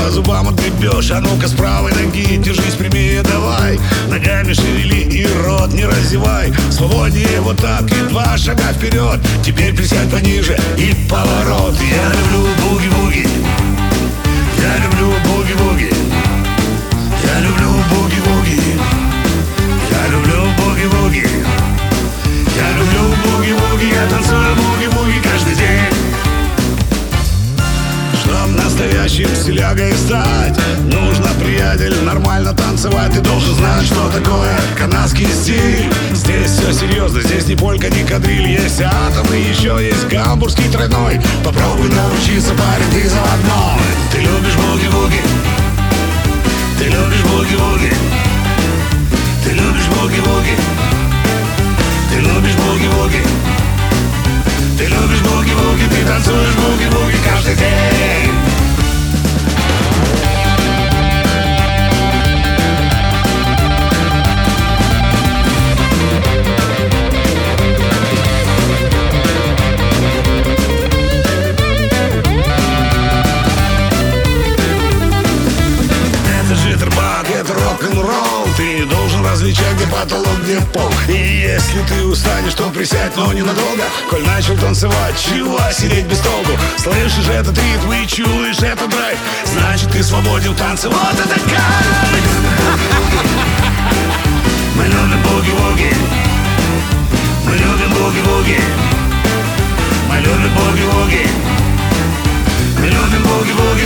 по зубам отгребешь. А ну-ка с правой ноги держись прямее, давай. Ногами шевели и рот не разевай. Свободнее вот так и 2 шага вперед. Теперь присядь пониже и поворот. Я люблю буги-буги. Я люблю буги-буги. Я люблю буги-буги. Я люблю буги-буги. Я люблю буги-буги. Я танцую буги-буги каждый день. Чтоб настоящим стилягой стать, нужно, приятель, нормально танцевать. Ты должен знать, что такое канадский стиль. Здесь все серьезно, здесь не полька, не кадриль. Есть атом и еще есть гамбургский тройной. Попробуй научиться, парень, ты заводной. Ты любишь буги-буги. Ты любишь буги-буги. Ты любишь буги-буги. Ты любишь буги-буги. Ты любишь буги-буги. Ты танцуешь буги-буги каждый день. Это життербаг, это рок-н-ролл. Ты должен различать, где потолок, где пол. И если ты устанешь, то присядь, но ненадолго. Коль начал танцевать, чего сидеть без толку? Слышишь этот ритм и чуешь этот драйв, значит ты свободен в танце, вот это кайф. Мы любим буги-буги. Мы любим буги-буги. Мы любим буги-буги. Мы любим буги-буги.